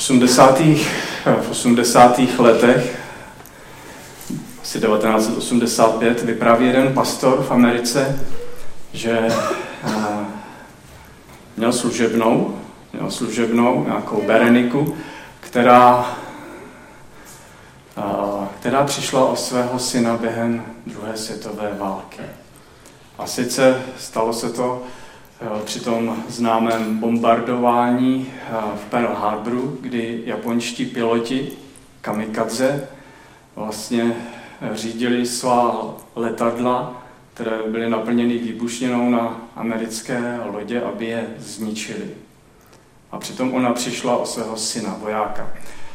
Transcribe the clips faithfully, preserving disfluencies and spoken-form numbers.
osmdesátých v osmdesátých letech, asi devatenáct set osmdesát pět, vypráví jeden pastor v Americe, že měl služebnou, měl služebnou nějakou Bereniku, která, která přišla o svého syna během druhé světové války. A sice stalo se to při tom známém bombardování v Pearl Harboru, kdy japonští piloti kamikadze vlastně řídili svá letadla, které byly naplněny výbušninou na americké lodě, aby je zničili. A přitom ona přišla o svého syna, vojáka.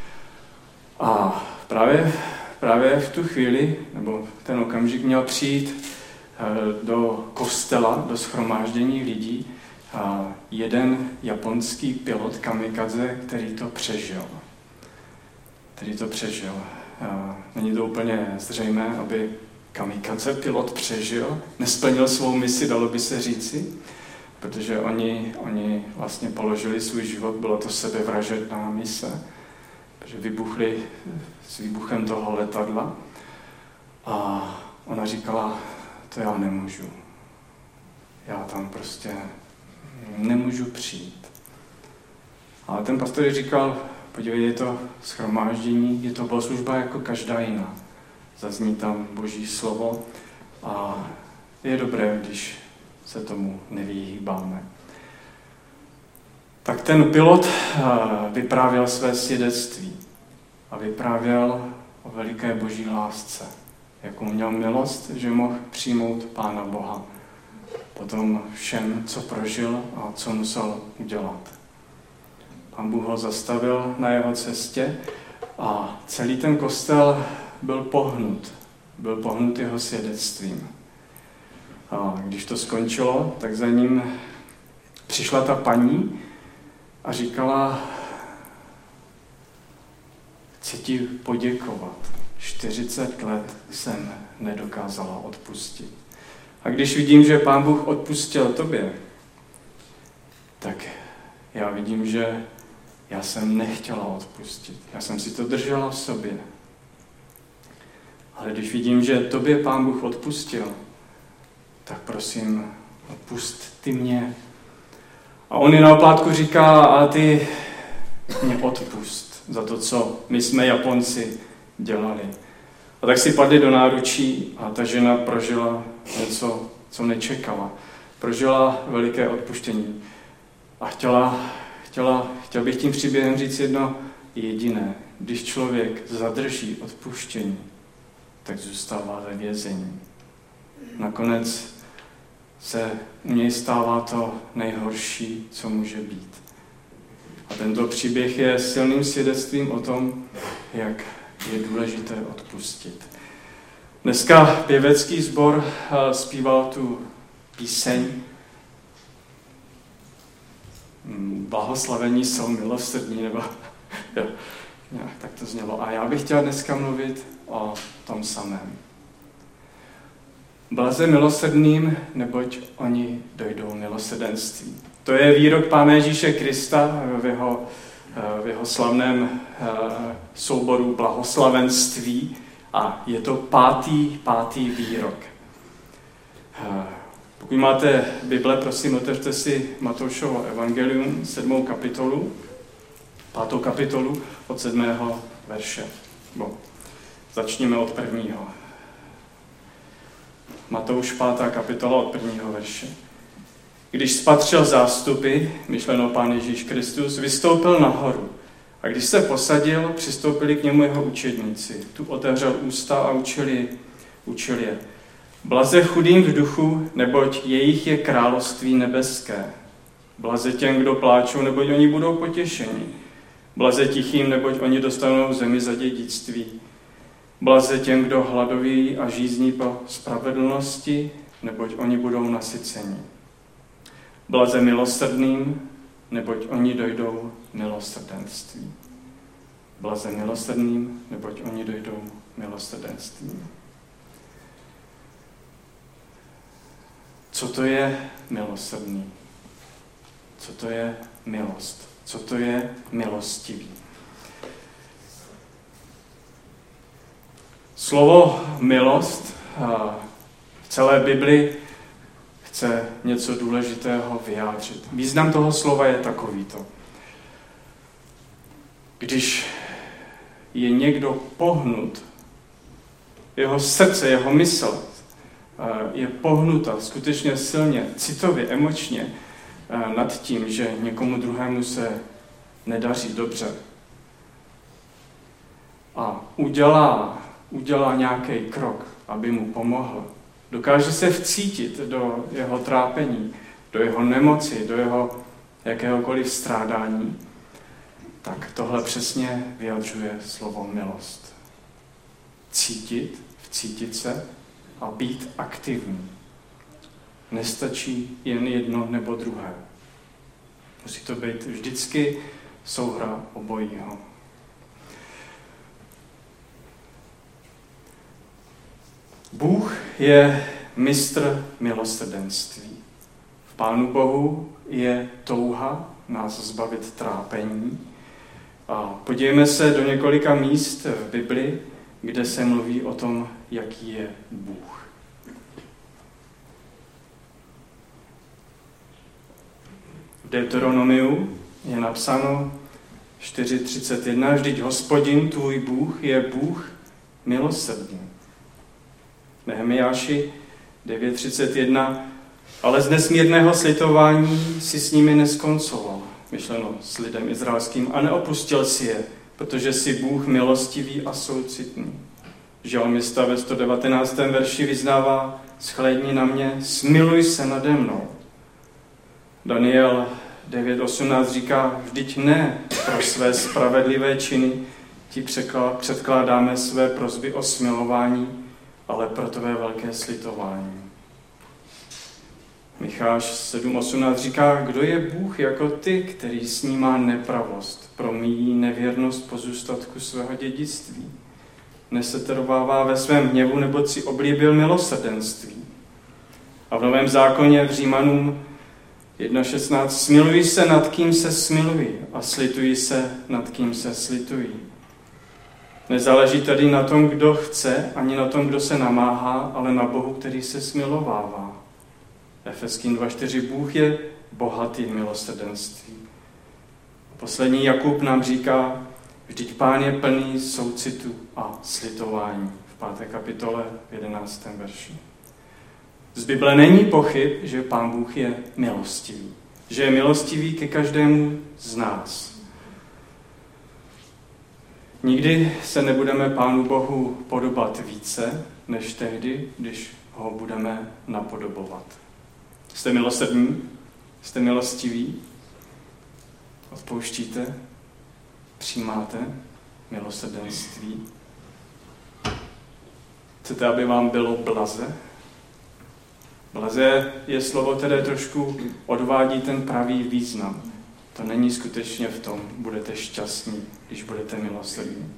A právě, právě v tu chvíli, nebo ten okamžik měl přijít do kostela, do shromáždění lidí a jeden japonský pilot kamikadze, který to přežil. Který to přežil. A není to úplně zřejmé, aby kamikadze pilot přežil, nesplnil svou misi, dalo by se říci, protože oni, oni vlastně položili svůj život, bylo to sebevražedná mise, protože vybuchli s výbuchem toho letadla a ona říkala, to já nemůžu. Já tam prostě nemůžu přijít. Ale ten pastor říkal, podívej, je to shromáždění, je to bohoslužba jako každá jiná. Zazní tam Boží slovo a je dobré, když se tomu nevyhýbáme. Tak ten pilot vyprávěl své svědectví a vyprávěl o veliké Boží lásce. Jakou měl milost, že mohl přijmout Pána Boha. Potom všem, co prožil a co musel udělat. Pán Bůh ho zastavil na jeho cestě a celý ten kostel byl pohnut. Byl pohnut jeho svědectvím. A když to skončilo, tak za ním přišla ta paní a říkala, chci ti poděkovat. čtyřicet let jsem nedokázala odpustit. A když vidím, že Pán Bůh odpustil tobě, tak já vidím, že já jsem nechtěla odpustit. Já jsem si to držela v sobě. Ale když vidím, že tobě Pán Bůh odpustil, tak prosím, odpust ty mě. A on je na oplátku říká, a ty mě odpust za to, co my jsme Japonci dělali. A tak si padli do náručí a ta žena prožila něco, co nečekala. Prožila veliké odpuštění. A chtěla, chtěla, chtěl bych tím příběhem říct jedno jediné. Když člověk zadrží odpuštění, tak zůstává ve vězení. Nakonec se u něj stává to nejhorší, co může být. A tento příběh je silným svědectvím o tom, jak je důležité odpustit. Dneska pěvecký sbor zpíval tu píseň Blahoslavení jsou milosrdní, nebo jo, tak to znělo. A já bych chtěl dneska mluvit o tom samém. Blaze milosrdným, neboť oni dojdou milosrdenství. To je výrok Pána Ježíše Krista v jeho, v jeho slavném souboru blahoslavenství a je to pátý, pátý výrok. Pokud máte Bible, prosím, otevřte si Matoušovo evangelium, sedmou kapitolu, pátou kapitolu od sedmého verše. Bo, začněme od prvního. Matouš, pátá kapitola od prvního verše. Když spatřil zástupy, myšleno Pán Ježíš Kristus, vystoupil nahoru. A když se posadil, přistoupili k němu jeho učedníci. Tu otevřel ústa a učili, učil je. Blaze chudým v duchu, neboť jejich je království nebeské. Blaze těm, kdo pláčou, neboť oni budou potěšeni. Blaze tichým, neboť oni dostanou zemi za dědictví. Blaze těm, kdo hladoví a žízní po spravedlnosti, neboť oni budou nasyceni. Blaze milosrdným, neboť oni dojdou milosrdenství. Blaze milosrdným, neboť oni dojdou milosrdenství. Co to je milosrdný? Co to je milost? Co to je milostivý? Slovo milost v celé Bibli chce něco důležitého vyjádřit. Význam toho slova je takovýto. Když je někdo pohnut, jeho srdce, jeho mysl je pohnuta skutečně silně, citově, emočně nad tím, že někomu druhému se nedaří dobře a udělá, udělá nějaký krok, aby mu pomohl, dokáže se vcítit do jeho trápení, do jeho nemoci, do jeho jakéhokoliv strádání, tak tohle přesně vyjadřuje slovo milost. Cítit, vcítit se a být aktivní. Nestačí jen jedno nebo druhé. Musí to být vždycky souhra obojího. Bůh je mistr milosrdenství. V Pánu Bohu je touha nás zbavit trápení. A podívejme se do několika míst v Bibli, kde se mluví o tom, jaký je Bůh. V Deuteronomiu je napsáno čtyři třicet jedna, vždyť Hospodin, tvůj Bůh, je Bůh milosrdný. Nehemiáši devět třicet jedna, ale z nesmírného slitování si s nimi neskoncoval, myšleno s lidem izraelským, a neopustil si je, protože si Bůh milostivý a soucitný. Žalmista ve sto devatenáctém verši vyznává, shlédni na mě, smiluj se nade mnou. Daniel devět osmnáct říká, vždyť ne pro své spravedlivé činy ti předkládáme své prosby o smilování, ale pro tvé velké slitování. Micháš sedm osmnáct říká, kdo je Bůh jako ty, který snímá nepravost, promíjí nevěrnost pozůstatku svého dědictví. Nesetrvává ve svém hněvu, neboť si oblíbil milosrdenství. A v Novém zákoně v Římanům jedna šestnáct smiluj se nad kým se smilují a slituj se nad kým se slitují. Nezáleží tady na tom, kdo chce, ani na tom, kdo se namáhá, ale na Bohu, který se smilovává. Efeským dva čtyři Bůh je bohatý v milosrdenství. Poslední Jakub nám říká, vždyť Pán je plný soucitu a slitování v páté kapitole v jedenáctém verši. Z Bible není pochyb, že Pán Bůh je milostivý. Že je milostivý ke každému z nás. Nikdy se nebudeme Pánu Bohu podobat více, než tehdy, když ho budeme napodobovat. Jste milosrdní? Jste milostiví? Odpouštíte? Přijímáte milosrdenství? Chcete, aby vám bylo blaze? Blaze je slovo, které trošku odvádí ten pravý význam. To není skutečně v tom, budete šťastní, když budete milosrdní.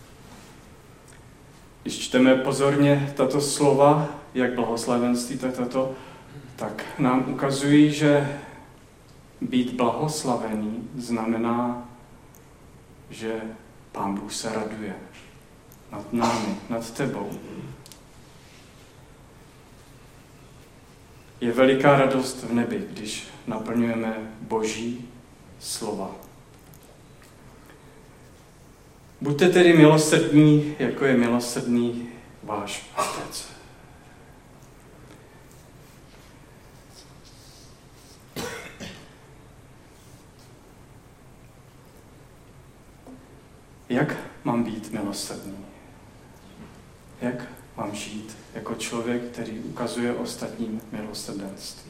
Když čteme pozorně tato slova, jak blahoslavenství, tak tato, tak nám ukazují, že být blahoslavený znamená, že Pán Bůh se raduje nad námi, nad tebou. Je veliká radost v nebi, když naplňujeme Boží slova. Buďte tedy milosrdní, jako je milosrdný váš Otec. Jak mám být milosrdný? Jak mám žít jako člověk, který ukazuje ostatním milosrdenství?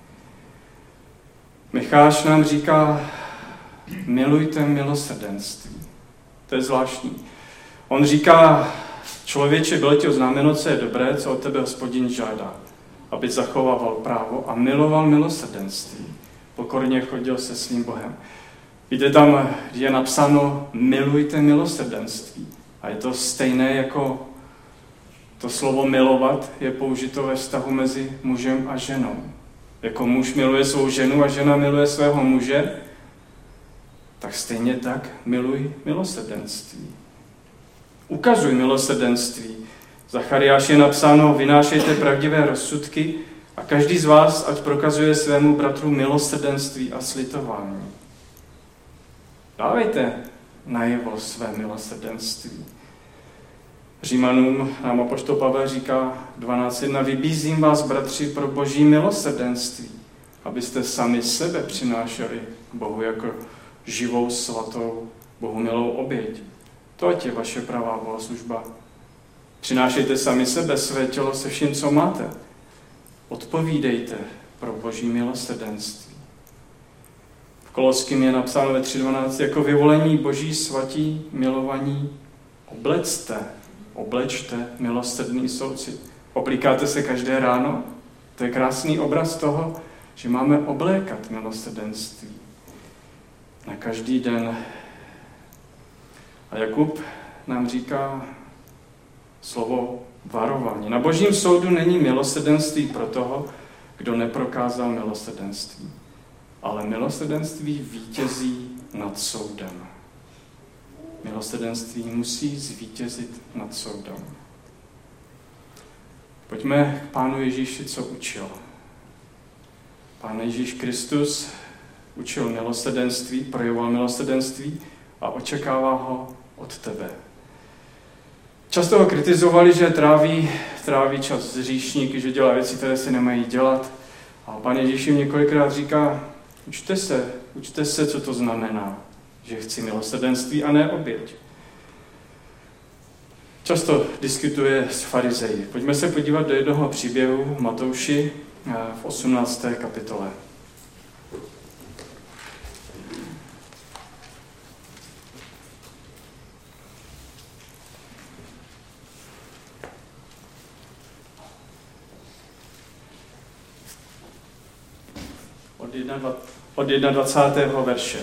Micháš nám říká, milujte milosrdenství. To je zvláštní. On říká, člověče, bylo ti oznámeno, co je dobré, co od tebe Hospodin žádá, aby zachovával právo a miloval milosrdenství. Pokorně chodil se svým Bohem. Víte, tam je napsáno, milujte milosrdenství. A je to stejné jako to slovo milovat je použito ve vztahu mezi mužem a ženou. Jako muž miluje svou ženu a žena miluje svého muže, tak stejně tak miluj milosrdenství. Ukazuj milosrdenství. Zachariáši je napsáno, vynášejte pravdivé rozsudky a každý z vás, ať prokazuje svému bratru milosrdenství a slitování. Dávejte najevo své milosrdenství. Římanům nám apoštol Pavel říká dvanáct jedna. Vybízím vás, bratři, pro boží milosrdenství, abyste sami sebe přinášeli Bohu jako živou, svatou, Bohu milou oběť. To je vaše pravá bohoslužba. Přinášejte sami sebe, své tělo se vším, co máte. Odpovídejte pro boží milosrdenství. V Koloským je napsáno ve tři dvanáct, jako vyvolení boží svatí, milovaní, oblecte, oblečte milosrdný soucit. Oblíkáte se každé ráno? To je krásný obraz toho, že máme oblékat milosrdenství na každý den. A Jakub nám říká slovo varování. Na božím soudu není milosrdenství pro toho, kdo neprokázal milosrdenství. Ale milosrdenství vítězí nad soudem. Milosrdenství musí zvítězit nad soudem. Pojďme k Pánu Ježíši, co učil. Pán Ježíš Kristus učil milosrdenství, projevoval milosrdenství a očekává ho od tebe. Často ho kritizovali, že tráví, tráví čas s hříšníky, že dělá věci, které si nemají dělat. A Pán Ježíš jim několikrát říká, učte se, učte se, co to znamená, že chci milosrdenství a ne oběť. Často diskutuje s farizeji. Pojďme se podívat do jednoho příběhu v Matouši v osmnácté kapitole. Od dvacátého prvního verše.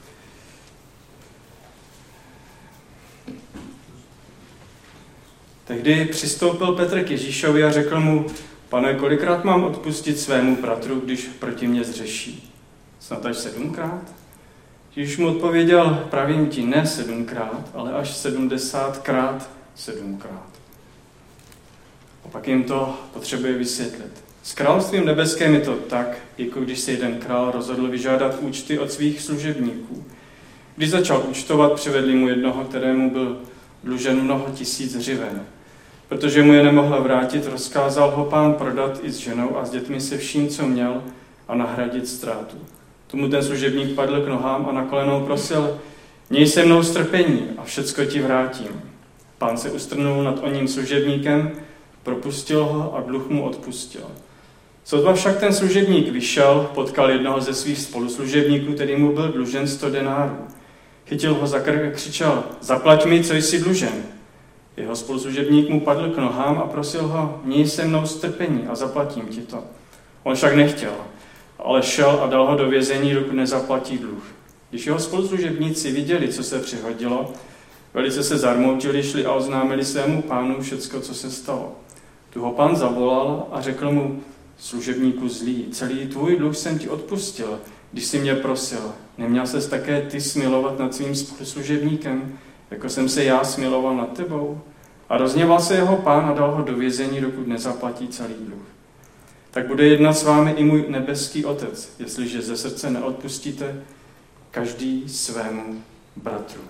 Tehdy přistoupil Petr k Ježíšovi a řekl mu, Pane, kolikrát mám odpustit svému bratru, když proti mě zřeší? Snad až sedmkrát? Ježíš mu odpověděl, pravím ti, ne sedmkrát, ale až sedmdesátkrát sedmkrát. A pak jim to potřebuje vysvětlit. S královstvím nebeským je to tak, jako když se jeden král rozhodl vyžádat účty od svých služebníků. Když začal účtovat, přivedli mu jednoho, kterému byl dlužen mnoho tisíc hřiven. Protože mu je nemohl vrátit, rozkázal ho pán prodat i s ženou a s dětmi se vším, co měl, a nahradit ztrátu. Tomu ten služebník padl k nohám a na kolenou prosil, měj se mnou strpení a všecko ti vrátím. Pán se ustrnul nad oním služebníkem, propustil ho a dluh mu odpustil. Sotva však ten služebník vyšel, potkal jednoho ze svých spoluslužebníků, který mu byl dlužen sto denárů. Chytil ho za krk a křičel, zaplať mi, co jsi dlužen. Jeho spoluslužebník mu padl k nohám a prosil ho, měj se mnou strpení a zaplatím ti to. On však nechtěl, ale šel a dal ho do vězení, dokud nezaplatí dluh. Když jeho spoluslužebníci viděli, co se přihodilo, velice se zarmoutili, šli a oznámili svému pánu všecko, co se stalo. Tu ho pán zavolal a řekl mu, služebníku zlý, celý tvůj dluh jsem ti odpustil, když jsi mě prosil. Neměl ses také ty smilovat nad svým služebníkem, jako jsem se já smiloval nad tebou? A rozněval se jeho pán a dal ho do vězení, dokud nezaplatí celý dluh. Tak bude jednat s vámi i můj nebeský Otec, jestliže ze srdce neodpustíte každý svému bratru.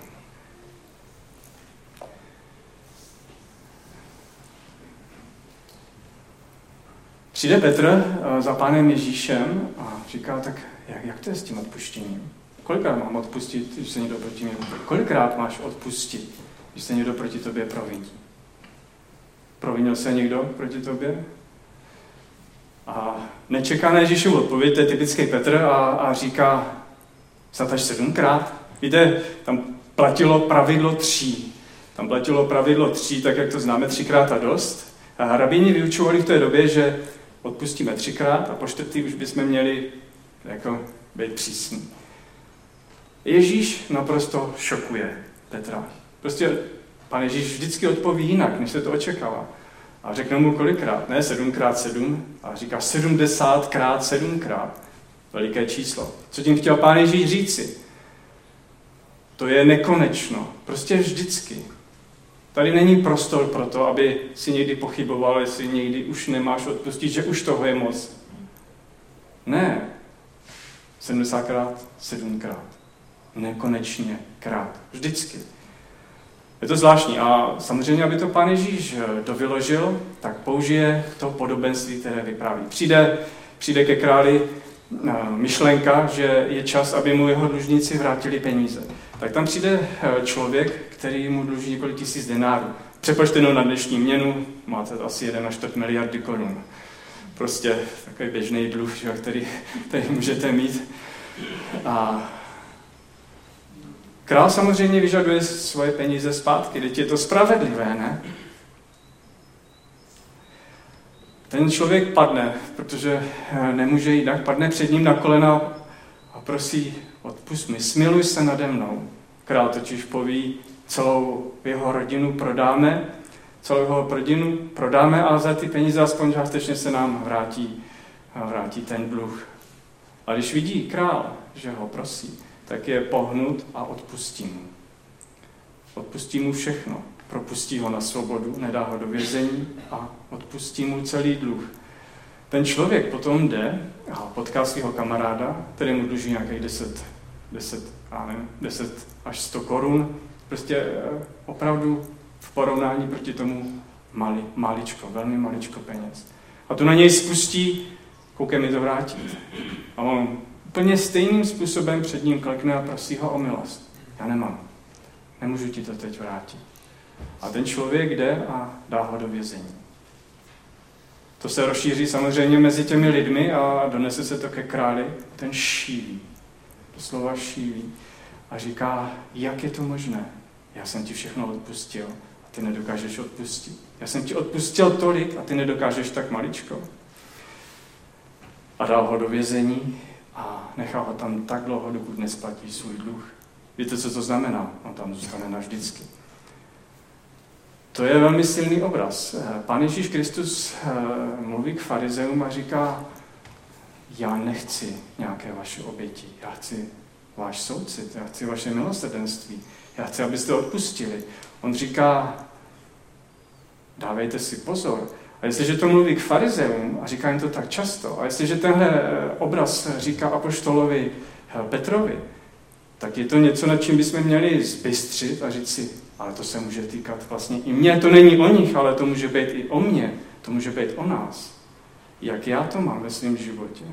Přijde Petr za pánem Ježíšem a říká, tak jak, jak to je s tím odpuštěním? Kolikrát mám odpustit, když se někdo proti mě proviní? Kolikrát máš odpustit, když se někdo proti tobě proviní? Provinil se někdo proti tobě? A nečeká na Ježíšovu odpověď, to je typický Petr, a, a říká, snad až sedmkrát. Víte, tam platilo pravidlo tří. Tam platilo pravidlo tří, tak jak to známe, třikrát a dost. A rabíni vyučovali v té době, že odpustíme třikrát a po čtvrtý už bychom měli jako být přísní. Ježíš naprosto šokuje Petra. Prostě pan Ježíš vždycky odpoví jinak, než se to očekává. A řekne mu kolikrát, ne sedmkrát sedm, a říká sedmdesátkrát sedmkrát. Veliké číslo. Co tím chtěl pán Ježíš říci? To je nekonečno. Prostě vždycky. Tady není prostor pro to, aby si někdy pochyboval, jestli někdy už nemáš odpustit, že už toho je moc. Ne. sedmdesátkrát, sedmkrát. Nekonečně krát. Vždycky. Je to zvláštní. A samozřejmě, aby to Pán Ježíš dovyložil, tak použije to podobenství, které vypráví. Přijde, přijde ke králi myšlenka, že je čas, aby mu jeho dlužníci vrátili peníze. Tak tam přijde člověk, který mu dluží několik tisíc denárů. Přepočteno na dnešní měnu máte asi jedna celá čtyři miliardy korun. Prostě takový běžný dluh, který, který můžete mít. A král samozřejmě vyžaduje svoje peníze zpátky, teď je to spravedlivé, ne? Ten člověk padne, protože nemůže jinak, padne před ním na kolena a prosí, odpusť mi, smiluj se nade mnou. Král totiž poví, celou jeho rodinu prodáme, celou jeho rodinu prodáme a za ty peníze aspoň částečně se nám vrátí, vrátí ten dluh. A když vidí král, že ho prosí, tak je pohnut a odpustí mu. Odpustí mu všechno. Propustí ho na svobodu, nedá ho do vězení a odpustí mu celý dluh. Ten člověk potom jde a potká svého kamaráda, který mu dluží nějakých deset, deset, nevím, deset až sto korun. Prostě opravdu v porovnání proti tomu mali, maličko, velmi maličko peněz. A to na něj spustí, koukej mi to vrátit. A on úplně stejným způsobem před ním klekne a prosí ho o milost. Já nemám. Nemůžu ti to teď vrátit. A ten člověk jde a dá ho do vězení. To se rozšíří samozřejmě mezi těmi lidmi a donese se to ke králi. Ten šílí. Doslova šílí. A říká, jak je to možné? Já jsem ti všechno odpustil a ty nedokážeš odpustit. Já jsem ti odpustil tolik a ty nedokážeš tak maličko. A dal ho do vězení a nechal ho tam tak dlouho, dokud nesplatí svůj dluh. Víte, co to znamená? On tam zůstane navždycky. To je velmi silný obraz. Pán Ježíš Kristus mluví k farizeům a říká, já nechci nějaké vaše oběti, já chci váš soucit, já chci vaše milosrdenství, já chci, abyste odpustili. On říká, dávejte si pozor. A jestliže to mluví k farizeům a říká jim to tak často, a jestliže tenhle obraz říká apoštolovi Petrovi, tak je to něco, nad čím bychom měli zbystřit a říct si, ale to se může týkat vlastně i mě. To není o nich, ale to může být i o mně. To může být o nás. Jak já to mám ve svém životě.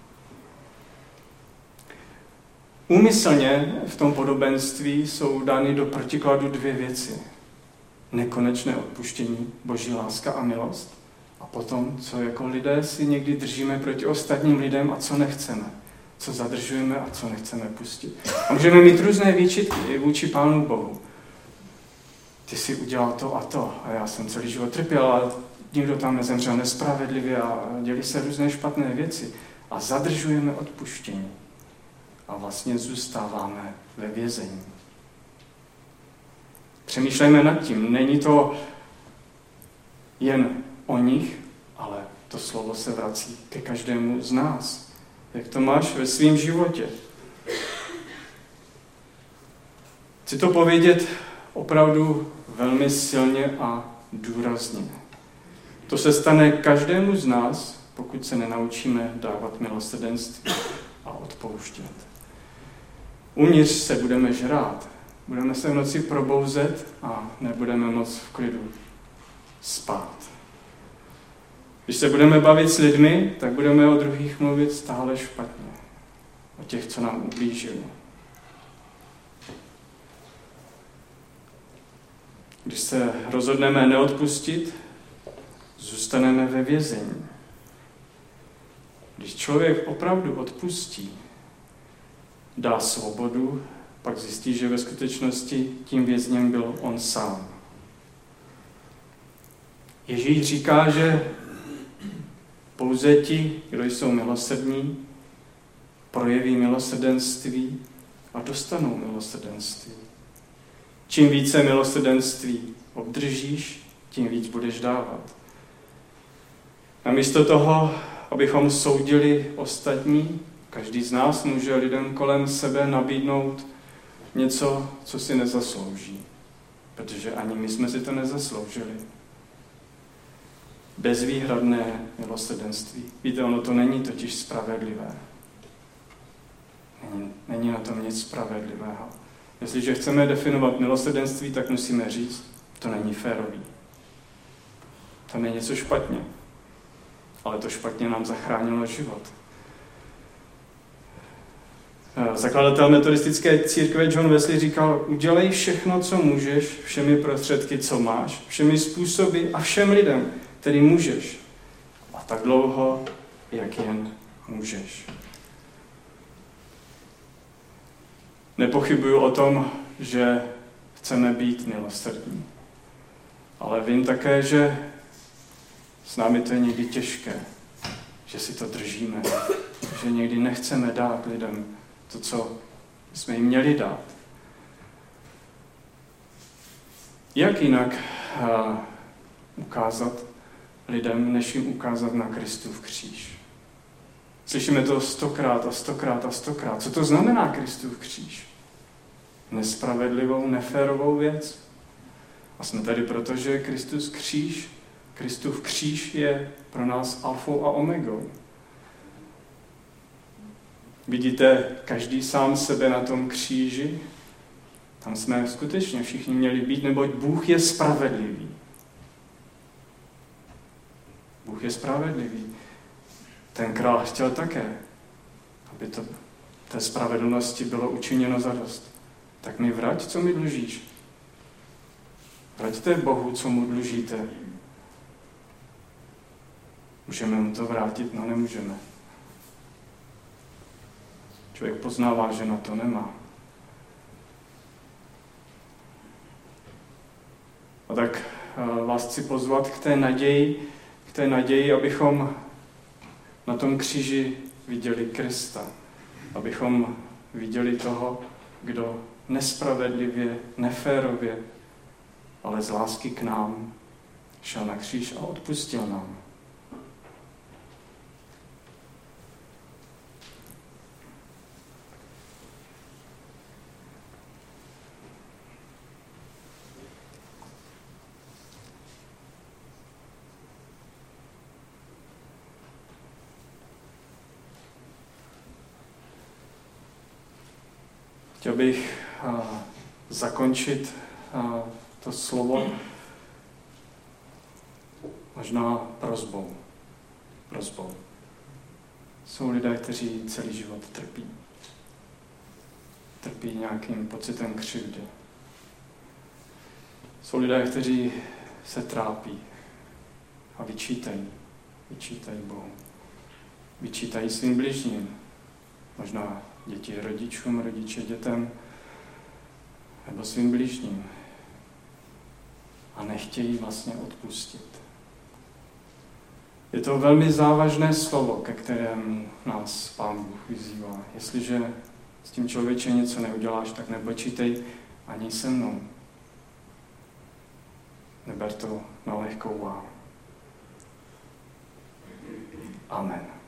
Úmyslně v tom podobenství jsou dány do protikladu dvě věci. Nekonečné odpuštění, boží láska a milost. A potom, co jako lidé si někdy držíme proti ostatním lidem a co nechceme. Co zadržujeme a co nechceme pustit. A můžeme mít různé výčitky vůči Pánu Bohu. Ty jsi udělal to a to a já jsem celý život trpěl a nikdo tam nezemřel nespravedlivě a děli se různé špatné věci. A zadržujeme odpuštění. A vlastně zůstáváme ve vězení. Přemýšlejme nad tím. Není to jen o nich, ale to slovo se vrací ke každému z nás. Jak to máš ve svém životě? Chci to povědět opravdu velmi silně a důrazně. To se stane každému z nás, pokud se nenaučíme dávat milosrdenství a odpouštět. Uvnitř se budeme žrát, budeme se v noci probouzet a nebudeme moc v klidu spát. Když se budeme bavit s lidmi, tak budeme o druhých mluvit stále špatně. O těch, co nám ublížili. Když se rozhodneme neodpustit, zůstaneme ve vězení. Když člověk opravdu odpustí, dá svobodu, pak zjistí, že ve skutečnosti tím vězněm byl on sám. Ježíš říká, že pouze ti, kdo jsou milosrdní, projeví milosrdenství a dostanou milosrdenství. Čím více milosrdenství obdržíš, tím víc budeš dávat. A místo toho, abychom soudili ostatní, každý z nás může lidem kolem sebe nabídnout něco, co si nezaslouží. protože ani my jsme si to nezasloužili. Bezvýhradné milosrdenství. Víte, ono to není totiž spravedlivé. Není, není na tom nic spravedlivého. Jestliže chceme definovat milosrdenství, tak musíme říct, to není férový. Tam je něco špatně. Ale to špatně nám zachránilo život. Zakladatel metodistické církve John Wesley říkal, udělej všechno, co můžeš, všemi prostředky, co máš, všemi způsoby a všem lidem, který můžeš. A tak dlouho, jak jen můžeš. Nepochybuju o tom, že chceme být milosrdní. Ale vím také, že s námi to je někdy těžké, že si to držíme, že někdy nechceme dát lidem to, co jsme jim měli dát. Jak jinak uh, ukázat lidem, než jim ukázat na Kristův kříž? Slyšíme to stokrát a stokrát a stokrát. Co to znamená Kristův kříž? Nespravedlivou, neférovou věc? A jsme tady proto, že Kristus kříž, Kristův kříž je pro nás alfou a omegou. Vidíte každý sám sebe na tom kříži? Tam jsme skutečně všichni měli být, neboť Bůh je spravedlivý. Bůh je spravedlivý. Ten král chtěl také, aby to té spravedlnosti bylo učiněno zadost. Tak mi vrať, co mi dlužíš. Vraťte Bohu, co mu dlužíte. Můžeme mu to vrátit? No, nemůžeme. Člověk poznává, že na to nemá. A tak vás chci pozvat k té naději, k té naději, abychom na tom kříži viděli Krista. Abychom viděli toho, kdo nespravedlivě, neférově, ale z lásky k nám šel na kříž a odpustil nám. Chtěl bych uh, zakončit uh, to slovo možná prosbou. prosbou. Jsou lidé, kteří celý život trpí. Trpí nějakým pocitem křivdy. Jsou lidé, kteří se trápí a vyčítají. Vyčítají Bohu. Vyčítají svým bližním. Možná děti rodičům, rodiče dětem, nebo svým bližním. A nechtějí vlastně odpustit. Je to velmi závažné slovo, ke kterému nás Pán Bůh vyzývá. Jestliže s tím člověče něco neuděláš, tak nepočítej ani se mnou. Neber to na lehkou váhu. Amen.